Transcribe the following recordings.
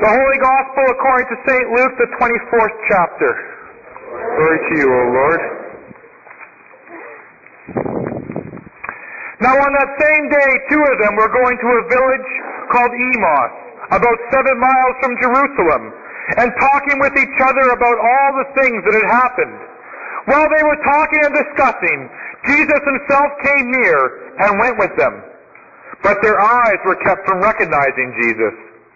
The Holy Gospel according to St. Luke, the 24th chapter. Glory to you, O Lord. Now on that same day, two of them were going to a village called Emmaus, about 7 miles from Jerusalem, and talking with each other about all the things that had happened. While they were talking and discussing, Jesus himself came near and went with them. But their eyes were kept from recognizing Jesus.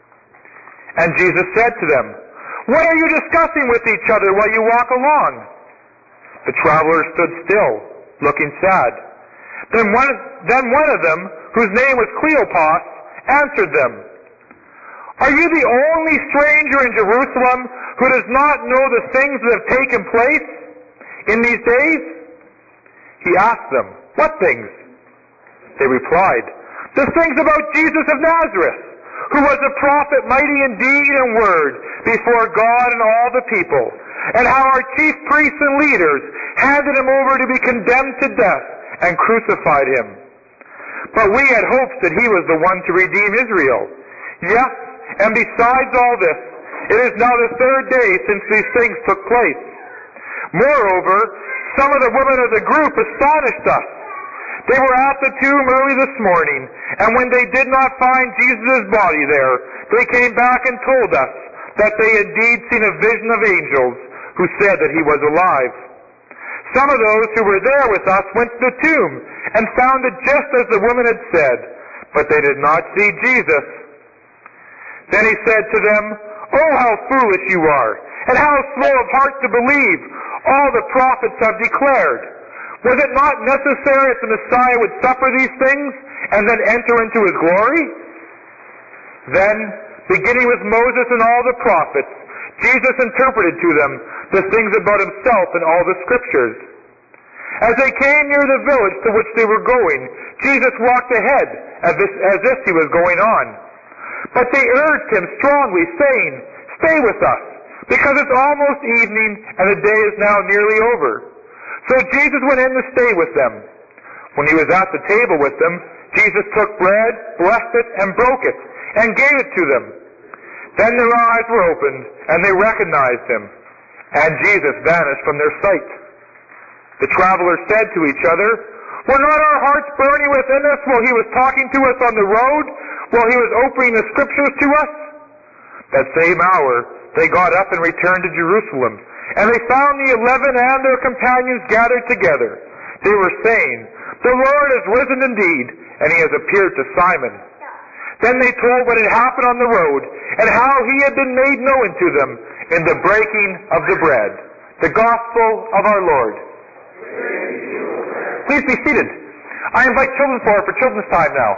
And Jesus said to them, "What are you discussing with each other while you walk along?" The travelers stood still, looking sad. Then one of them, whose name was Cleopas, answered them, "Are you the only stranger in Jerusalem who does not know the things that have taken place in these days?" He asked them, "What things?" They replied, "The things about Jesus of Nazareth, who was a prophet mighty in deed and word before God and all the people, and how our chief priests and leaders handed him over to be condemned to death and crucified him. But we had hoped that he was the one to redeem Israel. Yes, and besides all this, it is now the 3rd day since these things took place. Moreover, some of the women of the group astonished us. They were at the tomb early this morning, and when they did not find Jesus' body there, they came back and told us that they had indeed seen a vision of angels who said that he was alive. Some of those who were there with us went to the tomb and found it just as the woman had said, but they did not see Jesus." Then he said to them, "Oh, how foolish you are, and how slow of heart to believe all the prophets have declared. Was it not necessary that the Messiah would suffer these things and then enter into his glory?" Then, beginning with Moses and all the prophets, Jesus interpreted to them the things about himself in all the Scriptures. As they came near the village to which they were going, Jesus walked ahead as if he was going on. But they urged him strongly, saying, "Stay with us, because it's almost evening and the day is now nearly over." So Jesus went in to stay with them. When he was at the table with them, Jesus took bread, blessed it, and broke it, and gave it to them. Then their eyes were opened, and they recognized him, and Jesus vanished from their sight. The travelers said to each other, "Were not our hearts burning within us while he was talking to us on the road, while he was opening the Scriptures to us?" That same hour they got up and returned to Jerusalem, and they found the 11 and their companions gathered together. They were saying, "The Lord has risen indeed, and he has appeared to Simon." Then they told what had happened on the road, and how he had been made known to them in the breaking of the bread. The Gospel of our Lord. Please be seated. I invite children forward for children's time now.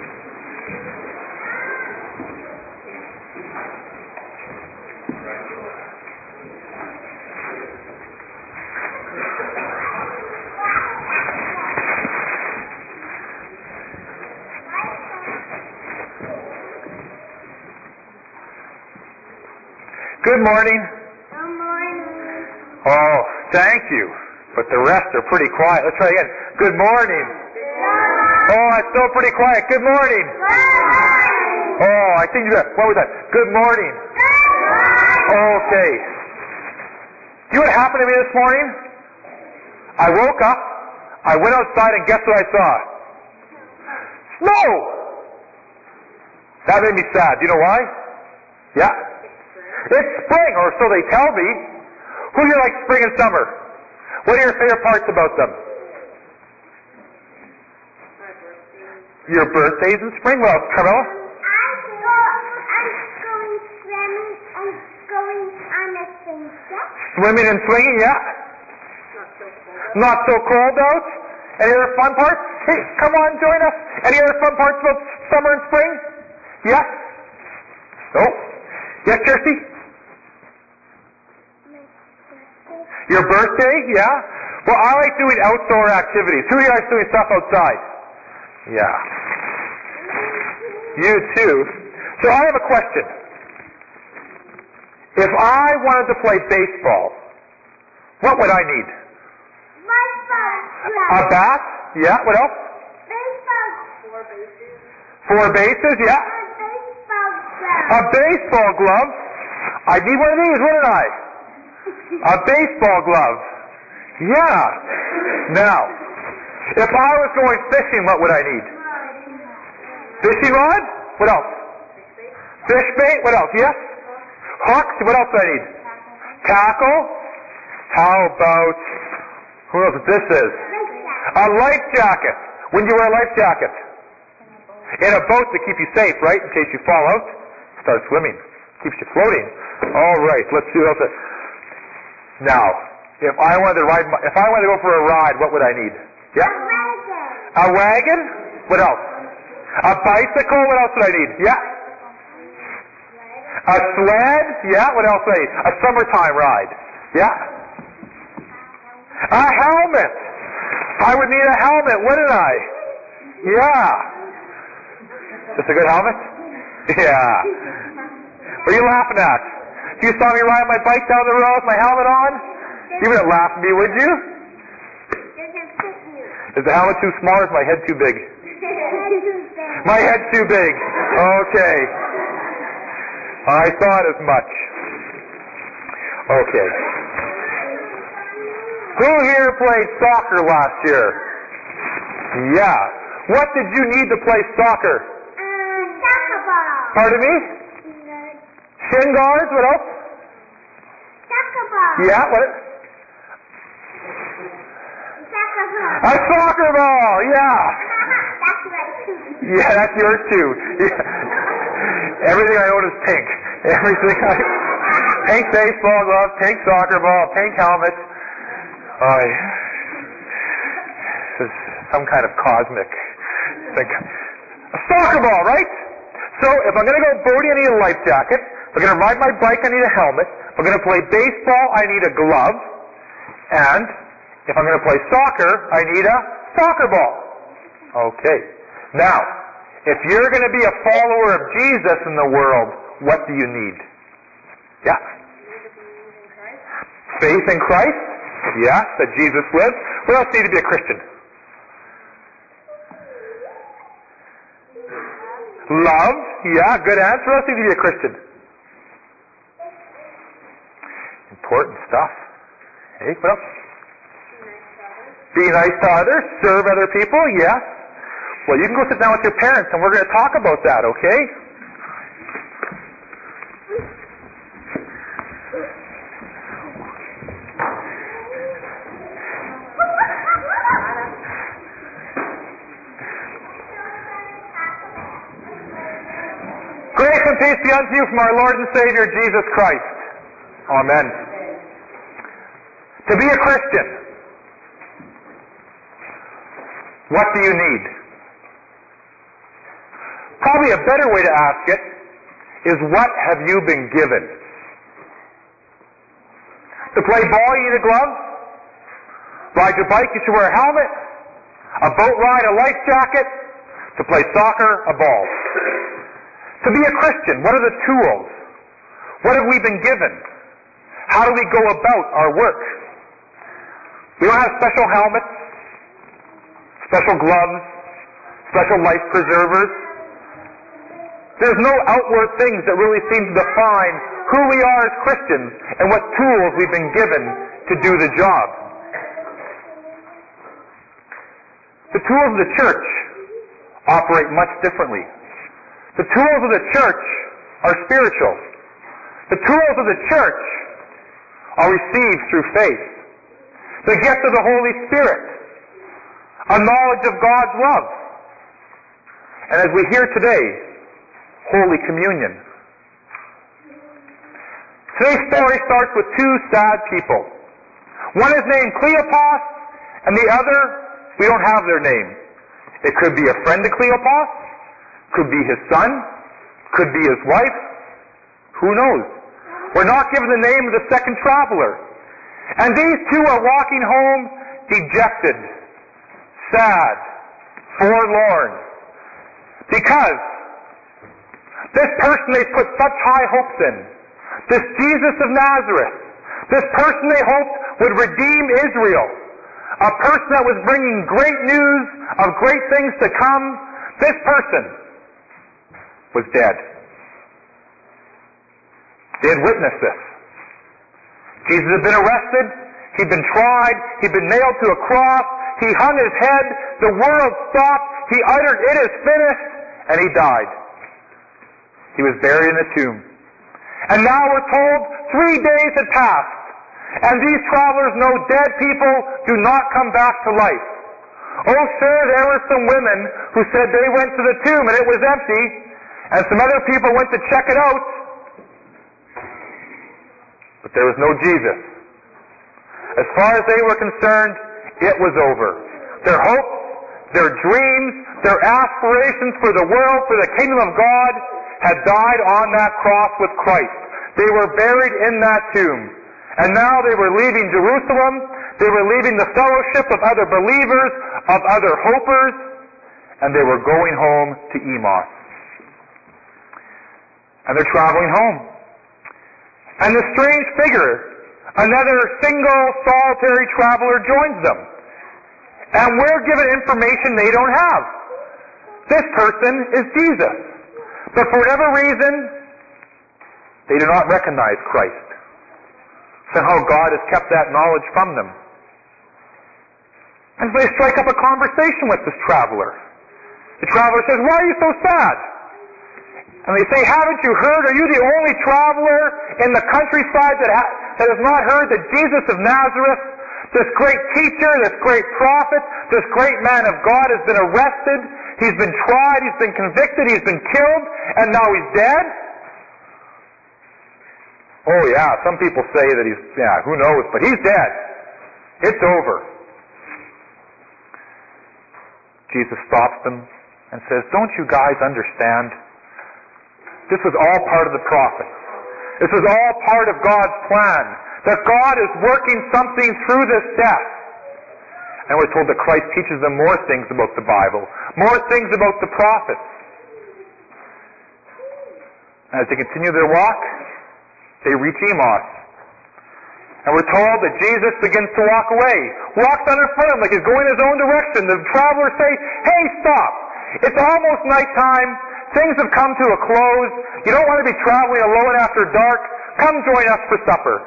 Good morning. Good morning. Oh, thank you. But the rest are pretty quiet. Let's try again. Good morning. Oh, it's still pretty quiet. Good morning. Oh, I think you got, what was that? Good morning. Okay. You know what happened to me this morning? I woke up, I went outside, and guess what I saw? Snow! That made me sad. Do you know why? Yeah. It's spring, or so they tell me. Who do you like spring and summer? What are your favorite parts about them? Your birthdays in spring? What else, Carmela? I'm going swimming and going on a swing set. Swimming and swinging, yeah. Not so cold out. Any other fun parts? Hey, come on, join us. Any other fun parts about summer and spring? Yes? No? Yes, Kirsty? Your birthday? Yeah? Well, I like doing outdoor activities. Who of you likes doing stuff outside? Yeah. You too. So I have a question. If I wanted to play baseball, what would I need? A bat? Yeah. What else? Baseball. 4 bases. 4 bases? Yeah. A baseball glove. I need one of these, wouldn't I? A baseball glove. Yeah. Now, if I was going fishing, what would I need? Fishing rod? What else? Fish bait? What else? Yes? Hooks? What else do I need? Tackle? How about, who knows what this is? A life jacket. When do you wear a life jacket? In a boat to keep you safe, right? In case you fall out, start swimming. Keeps you floating. All right, let's see what else. Now, if I wanted to go for a ride, what would I need? Yeah? A wagon? What else? A bicycle? What else would I need? Yeah? A sled? Yeah? What else would I need? A summertime ride? Yeah? A helmet! I would need a helmet, wouldn't I? Yeah. Is this a good helmet? Yeah. What are you laughing at? If you saw me ride my bike down the road with my helmet on, you wouldn't laugh at me, would you? Is the helmet too small or is my head too big? My head's too big. Okay. I thought as much. Okay. Who here played soccer last year? Yeah. What did you need to play soccer? Soccer ball. Pardon me? Shin guards? What else? Soccer ball. Yeah, what? Soccer ball. A soccer ball, yeah. That's right. Yeah, that's yours too. Yeah. Everything I own is pink. Pink baseball glove, pink soccer ball, pink helmet. Oh, this is some kind of cosmic thing. A soccer ball, right? So if I'm going to go boating, I need a life jacket. If I'm going to ride my bike, I need a helmet. If I'm going to play baseball, I need a glove. And if I'm going to play soccer, I need a soccer ball. Okay. Now, if you're going to be a follower of Jesus in the world, what do you need? Yeah. Faith in Christ? Yeah, that Jesus lived. What else do you need to be a Christian? Love? Yeah, good answer. What else do you need to be a Christian? Important stuff. Hey, what else? Be nice to others. Serve other people? Yes. Well, you can go sit down with your parents and we're going to talk about that, okay? Grace and peace be unto you from our Lord and Savior, Jesus Christ. Amen. To be a Christian, what do you need? Probably a better way to ask it is, what have you been given? To play ball, you need a glove. Ride your bike, you should wear a helmet. A boat ride, a life jacket. To play soccer, a ball. To be a Christian, what are the tools? What have we been given? How do we go about our work? We don't have special helmets, special gloves, special life preservers. There's no outward things that really seem to define who we are as Christians and what tools we've been given to do the job. The tools of the church operate much differently. The tools of the church are spiritual. The tools of the church are received through faith. The gift of the Holy Spirit, a knowledge of God's love. And as we hear today, Holy Communion. Today's story starts with two sad people. One is named Cleopas, and the other, we don't have their name. It could be a friend of Cleopas, could be his son, could be his wife. Who knows? We're not given the name of the second traveler. And these two are walking home dejected, sad, forlorn. Because this person they put such high hopes in, this Jesus of Nazareth, this person they hoped would redeem Israel, a person that was bringing great news of great things to come, this person was dead. They had witnessed this. Jesus had been arrested. He'd been tried. He'd been nailed to a cross. He hung his head. The world stopped. He uttered, "It is finished," and he died. He was buried in a tomb. And now we're told 3 days had passed. And these travelers know dead people do not come back to life. Oh, sure, there were some women who said they went to the tomb and it was empty, and some other people went to check it out. But there was no Jesus. As far as they were concerned, it was over. Their hopes, their dreams, their aspirations for the world, for the kingdom of God, had died on that cross with Christ. They were buried in that tomb. And now they were leaving Jerusalem. They were leaving the fellowship of other believers, of other hopers, and they were going home to Emmaus. And they're traveling home. And the strange figure, another single solitary traveler, joins them. And we're given information they don't have. This person is Jesus. But for whatever reason, they do not recognize Christ. Somehow God has kept that knowledge from them. And they strike up a conversation with this traveler. The traveler says, "Why are you so sad?" And they say, "Haven't you heard? Are you the only traveler in the countryside that has not heard that Jesus of Nazareth, this great teacher, this great prophet, this great man of God, has been arrested, he's been tried, he's been convicted, he's been killed, and now he's dead?" "Oh yeah, some people say that who knows, but he's dead. It's over." Jesus stops them and says, "Don't you guys understand? This was all part of the prophets. This was all part of God's plan. That God is working something through this death." And we're told that Christ teaches them more things about the Bible, more things about the prophets. And as they continue their walk, they reach Emmaus. And we're told that Jesus begins to walk away. Walks on in front of them like he's going his own direction. The travelers say, "Hey, stop. It's almost nighttime. Things have come to a close. You don't want to be traveling alone after dark. Come join us for supper."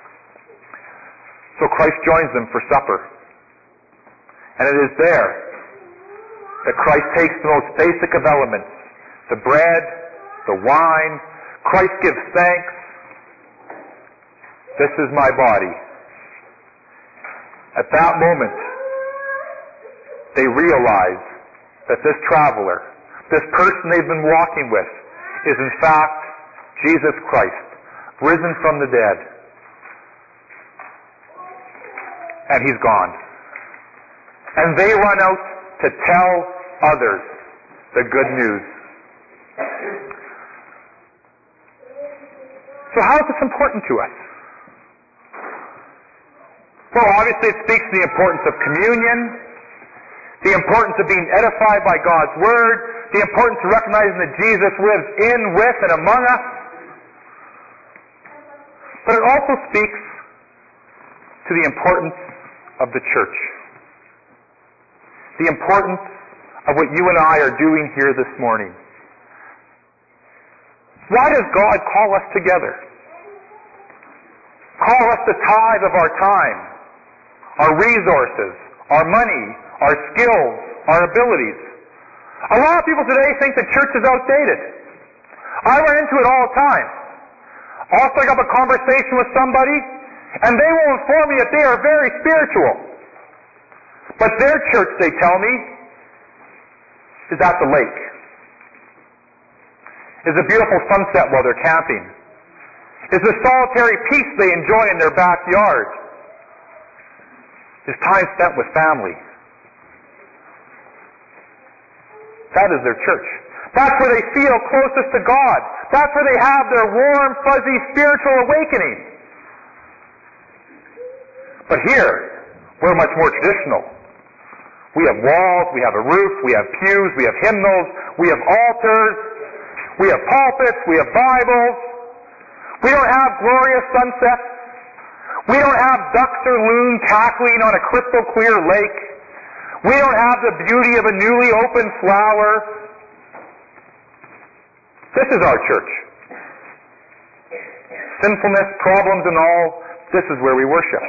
So Christ joins them for supper. And it is there that Christ takes the most basic of elements, the bread, the wine. Christ gives thanks. "This is my body." At that moment, they realize that this traveler, this person they've been walking with, is in fact Jesus Christ, risen from the dead. And he's gone. And they run out to tell others the good news. So how is this important to us? Well, obviously it speaks to the importance of communion, the importance of being edified by God's Word, the importance of recognizing that Jesus lives in, with, and among us. But it also speaks to the importance of the church. The importance of what you and I are doing here this morning. Why does God call us together? Call us to tithe of our time, our resources, our money, our skills, our abilities. A lot of people today think the church is outdated. I run into it all the time. I'll strike up a conversation with somebody, and they will inform me that they are very spiritual. But their church, they tell me, is at the lake. Is a beautiful sunset while they're camping. Is the solitary peace they enjoy in their backyard. Is time spent with family. That is their church. That's where they feel closest to God. That's where they have their warm, fuzzy spiritual awakening. But here, we're much more traditional. We have walls, we have a roof, we have pews, we have hymnals, we have altars, we have pulpits, we have Bibles. We don't have glorious sunsets. We don't have ducks or loon cackling on a crystal clear lake. We don't have the beauty of a newly opened flower. This is our church. sinfulness, problems and all, this is where we worship.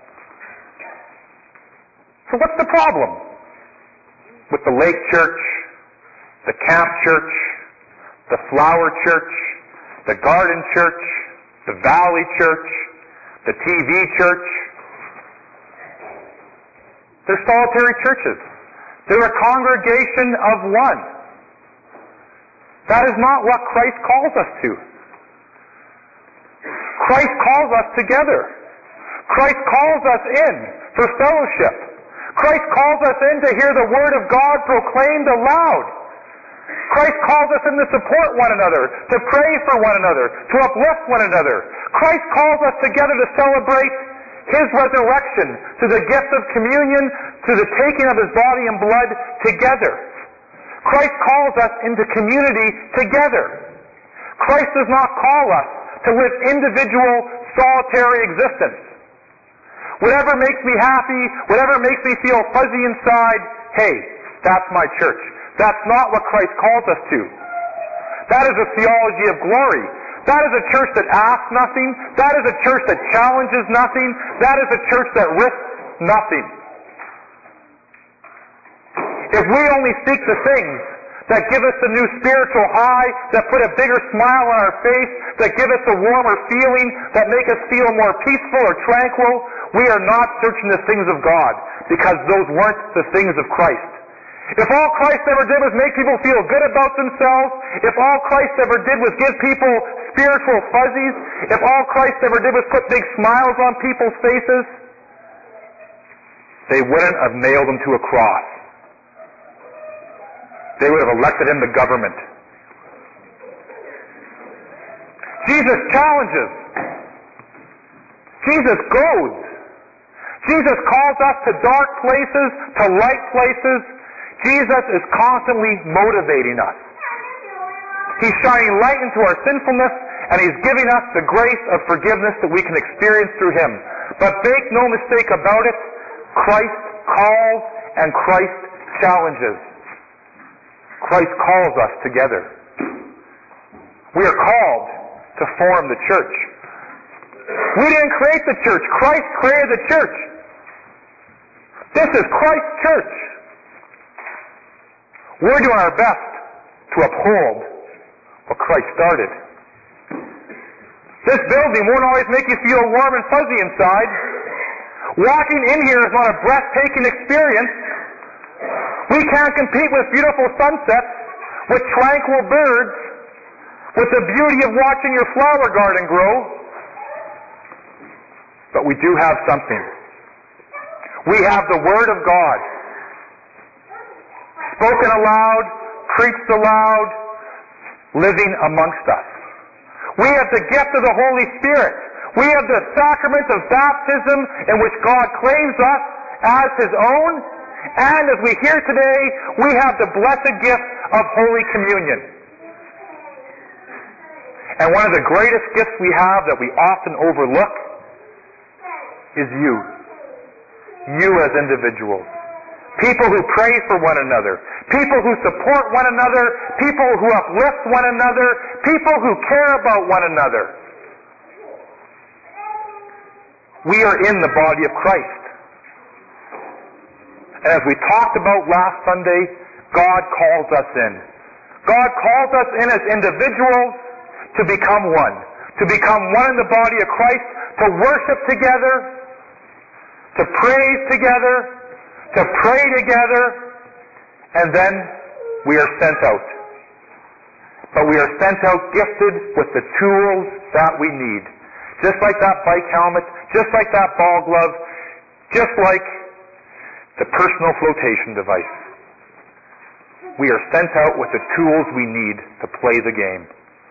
So what's the problem with the Lake Church, the Camp Church, the Flower Church, the Garden Church, the Valley Church, the TV Church? They're solitary churches. They're a congregation of one. That is not what Christ calls us to. Christ calls us together. Christ calls us in for fellowship. Christ calls us in to hear the Word of God proclaimed aloud. Christ calls us in to support one another, to pray for one another, to uplift one another. Christ calls us together to celebrate His resurrection, to the gift of communion, to the taking of His body and blood together. Christ calls us into community together. Christ does not call us to live individual, solitary existence. Whatever makes me happy, whatever makes me feel fuzzy inside, hey, that's my church. That's not what Christ calls us to. That is a theology of glory. That is a church that asks nothing. That is a church that challenges nothing. That is a church that risks nothing. If we only seek the things that give us a new spiritual high, that put a bigger smile on our face, that give us a warmer feeling, that make us feel more peaceful or tranquil, we are not searching the things of God, because those weren't the things of Christ. If all Christ ever did was make people feel good about themselves, if all Christ ever did was give people spiritual fuzzies, if all Christ ever did was put big smiles on people's faces, they wouldn't have nailed him to a cross. They would have elected him to government. Jesus challenges. Jesus goads. Jesus calls us to dark places, to light places. Jesus is constantly motivating us. He's shining light into our sinfulness, and He's giving us the grace of forgiveness that we can experience through Him. But make no mistake about it, Christ calls and Christ challenges. Christ calls us together. We are called to form the church. We didn't create the church. Christ created the church. This is Christ's church. We're doing our best to uphold what Christ started. This building won't always make you feel warm and fuzzy inside. Walking in here is not a breathtaking experience. We can't compete with beautiful sunsets, with tranquil birds, with the beauty of watching your flower garden grow. But we do have something. We have the Word of God, spoken aloud, preached aloud, living amongst us. We have the gift of the Holy Spirit. We have the sacrament of baptism in which God claims us as His own. And as we hear today, we have the blessed gift of Holy Communion. And one of the greatest gifts we have that we often overlook is you. You as individuals. People who pray for one another. People who support one another. People who uplift one another. People who care about one another. We are in the body of Christ. And as we talked about last Sunday, God calls us in. God calls us in as individuals to become one. To become one in the body of Christ, to worship together, to praise together, to pray together, and then we are sent out. But we are sent out gifted with the tools that we need. Just like that bike helmet, just like that ball glove, just like the personal flotation device. We are sent out with the tools we need to play the game.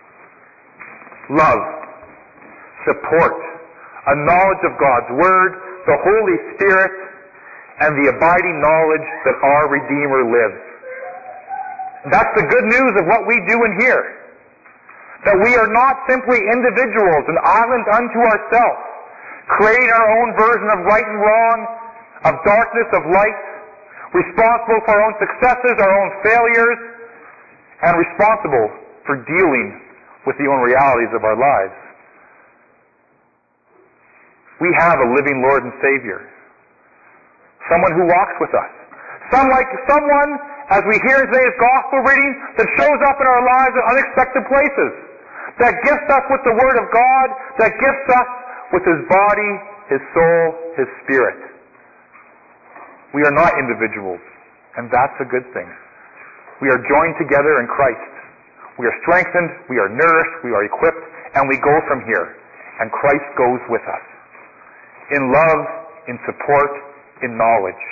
Love, support, a knowledge of God's Word, the Holy Spirit, and the abiding knowledge that our Redeemer lives. That's the good news of what we do in here. That we are not simply individuals, an island unto ourselves, creating our own version of right and wrong, of darkness, of light, responsible for our own successes, our own failures, and responsible for dealing with the own realities of our lives. We have a living Lord and Savior. Someone who walks with us. Someone, as we hear today's gospel reading, that shows up in our lives in unexpected places. That gifts us with the Word of God. That gifts us with His body, His soul, His spirit. We are not individuals, and that's a good thing. We are joined together in Christ. We are strengthened, we are nourished, we are equipped, and we go from here. And Christ goes with us. In love, in support, in knowledge.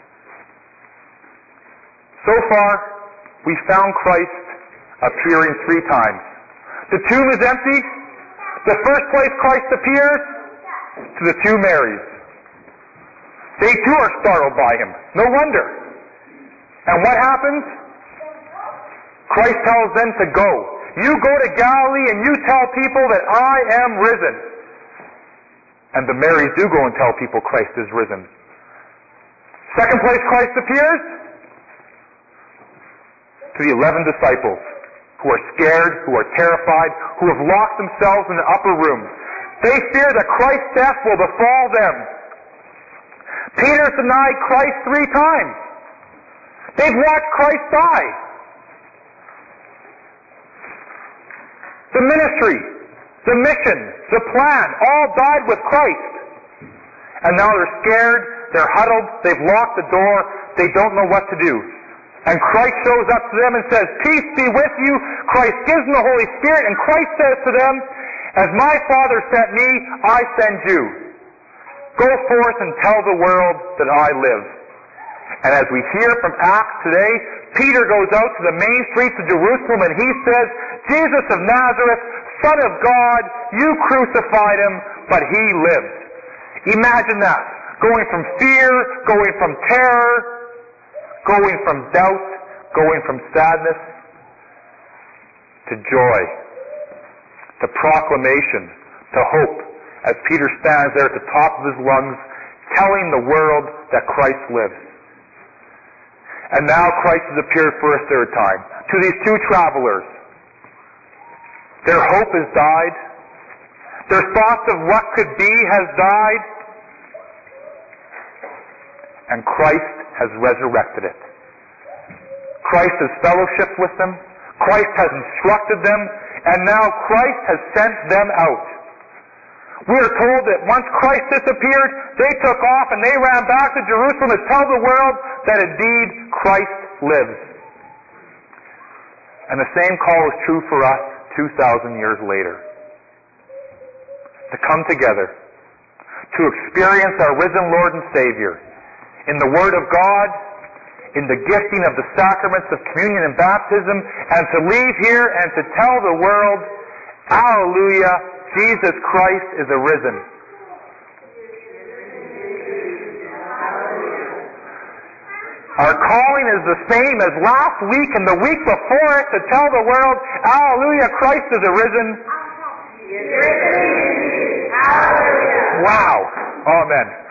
So far, we found Christ appearing 3 times. The tomb is empty. The first place Christ appears, to the 2 Marys. They too are startled by Him. No wonder. And what happens? Christ tells them to go. You go to Galilee and you tell people that I am risen. And the Marys do go and tell people Christ is risen. Second place Christ appears, to the 11 disciples, who are scared, who are terrified, who have locked themselves in the upper room. They fear that Christ's death will befall them. Peter's denied Christ 3 times. They've watched Christ die. The ministry, the mission, the plan, all died with Christ. And now they're scared, they're huddled, they've locked the door, they don't know what to do. And Christ shows up to them and says, peace be with you. Christ gives them the Holy Spirit, and Christ says to them, as my Father sent me, I send you. Go forth and tell the world that I live. And as we hear from Acts today, Peter goes out to the main streets of Jerusalem and he says, Jesus of Nazareth, Son of God, you crucified Him, but He lived. Imagine that. Going from fear, going from terror, going from doubt, going from sadness to joy, to proclamation, to hope, as Peter stands there at the top of his lungs, telling the world that Christ lives. And now Christ has appeared for a 3rd time to these 2 travelers. Their hope has died. Their thoughts of what could be has died. And Christ has resurrected it. Christ has fellowshiped with them. Christ has instructed them. And now Christ has sent them out. We are told that once Christ disappeared, they took off and they ran back to Jerusalem to tell the world that indeed Christ lives. And the same call is true for us 2,000 years later. To come together, to experience our risen Lord and Savior in the Word of God, in the gifting of the sacraments of communion and baptism, and to leave here and to tell the world, Alleluia, Jesus Christ is arisen. Our calling is the same as last week and the week before it, to tell the world, Alleluia, Christ is arisen. Hallelujah. Wow. Amen.